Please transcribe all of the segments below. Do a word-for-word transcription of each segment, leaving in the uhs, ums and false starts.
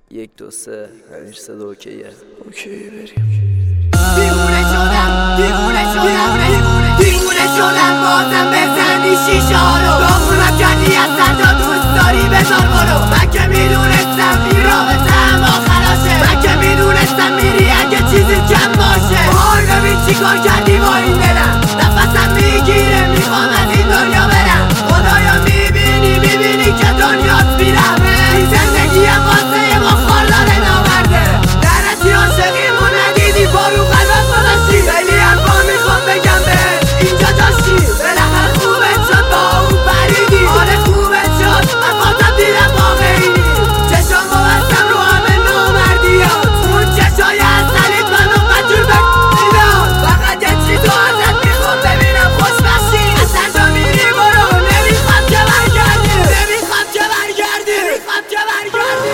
یک دو سه امیر صدا اوکیه. اوکی بریم. دیوونه شدم دیوونه شدم دیوونه شدم بازم بزنی شیشه ها رو داغونم کردی از سردا دوست داری بذار برو. من که میدونستم این رابطه هم آخراشه، من که میدونستم میری اگه چیزی کم باشه. حال ببین چی کار کردی با این دلم، نفسم میگیره میخوام از این دنیا برم. خدایا میبینی میبینی که دنیات بیرمه، این زندگیم واسه ما خارداره نامرده. درتی عاشقیمون ندیدی بارو قلبم خودشی، خیلی حرفا میخوام بگم بهت اینجا جاشی. بالاخره خوبت شد با اون پریدی، آره خوبت شد من خواستم دیدم واقعینی. چشم ببستم رو همه نامردیات، اون چشای اصلیت منو قجور بکنیداد. فقط یه چی تو ازت میخوام ببینم خوشبخشی، از سرجا میری برو نمیخوام که برگردی، نمیخوام که برگردی، نمیخوام که برگردی.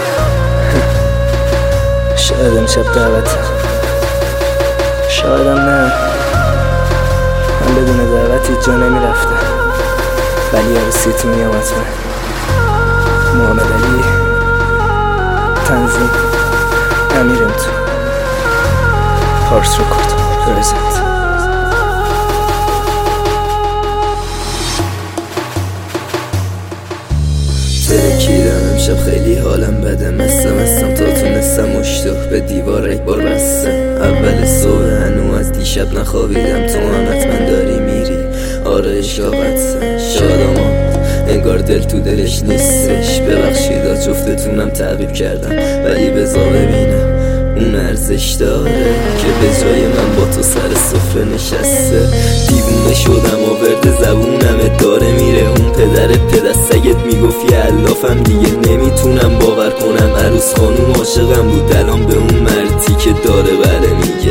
شاید امشب دعوته، شایدم نه. من بدون دعوت هیچ جا نمیرفتم، ولی عروسیتون میام حتما. محمد علی تنظیم امیرم تو پارس رکورد پرزنت. ترکیدم امشب خیلی حالم بده، مستم استم تا تونستم مشتوک به دیوار یک بار بستم. اول صبح هنو از دیشب نخوابیدم، تو هم حتما داری میری. آره اشاقتسم شادم انگار دل تو دلش نیستش. ببخشید جفتتونم تعقیب کردم، ولی بذار ببینم اون ارزش داره که به جای من با تو سر سفره نشسته. دیوونه شدم و ورد زبونم داره میره، اون پدر پدر سگت میگفت یه علافم دیگه نمیتونم باور کنم. عروس خانوم عاشقم بود الان به اون مردی که داره بله میگه.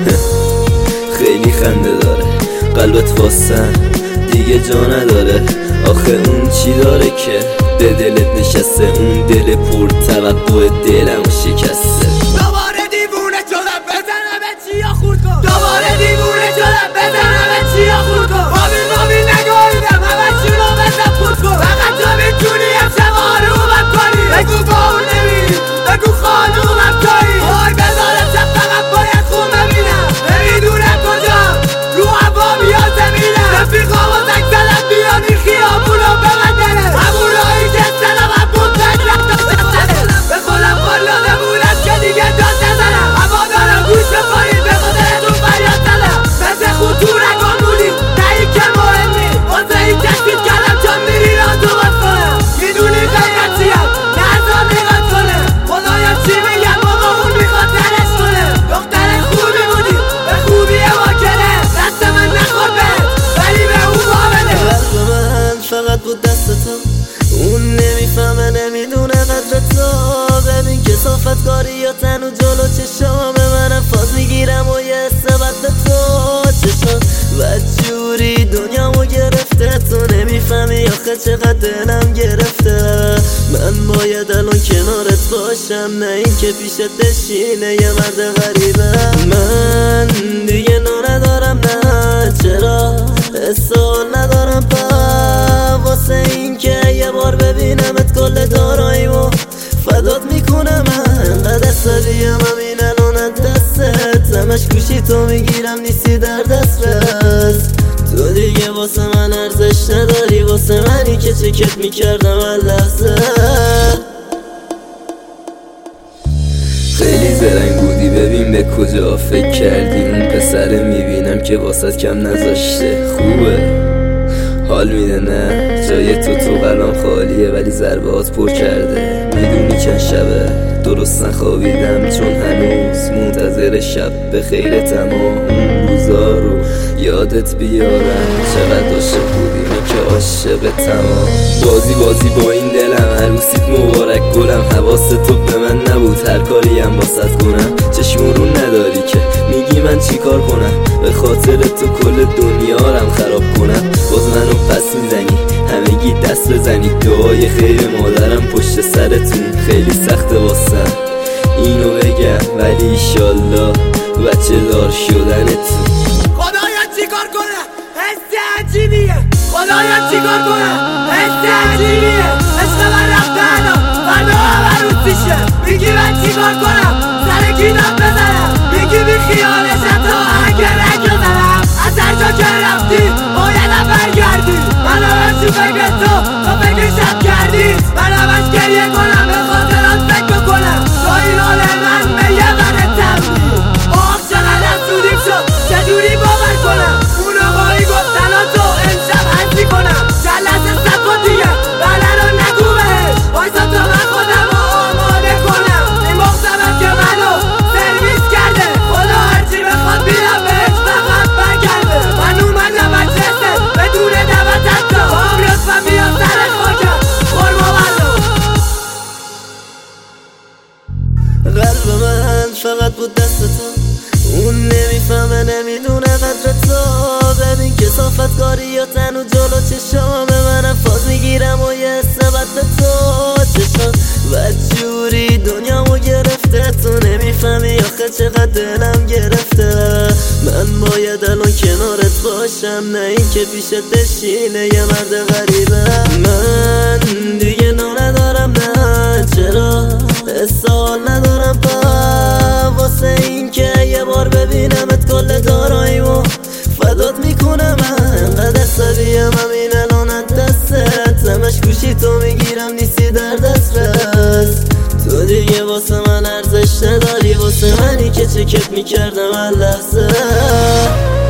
خیلی خنده داره قلبت واسن دیگه جا نداره. آخه اون چی داره که به دلت نشسته، اون دل پر توقع دلم شکسته. دوباره دیوونه شدم بزنم چیا خورد کن، دوباره دیوونه شدم بزنم چیا خورد کن. بابی بابی نگاهیدم همه چی رو بزن خورد کن. فقط تو میتونی امشب آرومم کنی، بگو با اون نمیری بگو خانومم تویی. وای بذارم شب فقط باید خون ببینم، نمیدونم کجا رو هوا بیا زمینم. رفیقا و زنگ زدم بیان این خیابونو ببندنه، همون راهی که سلام هم بود بگرم به خودم خلاده بودم که دیگه داد نزنم. هوا دارم گوش بخورید به خودتون فریاد زدم، مثل خود تو رگان بودیم نه این که مهمی. واسه این تشکیل کردم چون میری را تو باز کنم، میدونی غیرت چیم نظر نگاه کنه. خدایا چی میگم بابا اون میخواد درش کنه. دختر خوبی بودی به خوبی ما کنه، دست من نخور بهت ولی به اون با بده. قلب من فقط بود دست تو، اون نمیفهمه نمیدونه قدر تو. ببین که صافتگاری یا تنو جلو چشام منم فاز میگیرم و یه سبت به تو. چشم بدجوری دنیامو گرفته، تو نمیفهمی آخه چقدر دلم گرفته. من باید الان کنارت باشم نه این که پیشت بشینه یه مرد غریبه. من دیگه نو ندارم نه چرا حسال ندارم با واسه این که یه بار ببینمت کل داراییمو فدات میکنم. من انقدر عصبیم همین الان از دستت، همش گوشی تو میگیرم نیستی در دسترس. تو دیگه واسه من ارزش نداری، واسه منی که چکت میکردم هر لحظه. خیلی زرنگ بودی ببین به کجا فکر کردی، اون پسره میبینم که واسط کم نذاشته. خوبه حال میده نه جای تو تو قلم خالیه، ولی ضربات پر کرده. میدونی چند شبه درست نخوابیدم چون هنوز منتظر شب به خیر تمام. اون روزا رو یادت بیارم چقدر عاشق بودیم که عاشق تمام. بازی بازی با این دلم عروسیت مبارک گلم، حواست تو به من نبود هر کاریم واسط کنم. چشم رو نداری که میگی من چی کار کنم، به خاطر تو کل دنیا رم خراب کنم. باز منو پس میزنی همگی دست بزنی، دعای خیر مادرم پشت سرتون خیلی سخته واسم اینو بگم، ولی ایشالله بچه دار شدنتون. خدایا چی کار کنم حس عجیبیه، خدایا چی کار کنم حس عجیبیه. عشق من رفته الان فردا هم عروسیشه، میگی من چیکار کنم سر کی داد بزنم میگی بی خیالش حتی آهنگ رنگ بزنم از هر جا که رفتی بایدم برگردی من همش تو فکر تو تو فکر شب کردی من همش گریه کنم به خاطرات فکر بکنم تو این حال من به یه ذره تمنی آخ چقدر سودیم شد چجوری باور کنم اون آقایی گفتن تو امشب حسی کنم جلسه سکن دیگه بله رو نگو بهش وایسا تا من خودم رو آماده کنم این مختمم که منو سرویس کرده خدا هرچی بخواد بیرم بهش فقط برگرده من اومدم مجلسه بدون دعوت حتی با هم لطفا بیا سر خاکم خورما بردم قلب من فقط بود دست تو اون نمیفهمه نمیدونه قدر تو ببین کسافت کاری و تنو جلو چشام منم فاز میگیرم و یه سبت به تو چشم بدجوری دنیامو گرفته تو نمیفهمی آخه چقدر دلم گرفته من باید الان کنارت باشم نه این که پیشت بشینه یه مرد غریبه من دیگه نو ندارم نه چرا حسال ندارم با واسه این که یه بار ببینمت کل داراییمو فدات میکنم من انقدر عصبیم همین الانت دستت همش گوشی تو میگیرم نیستی در دسترس تو دیگه واسه من ارزش نداری واسه منی که چکت میکردم هر لحظه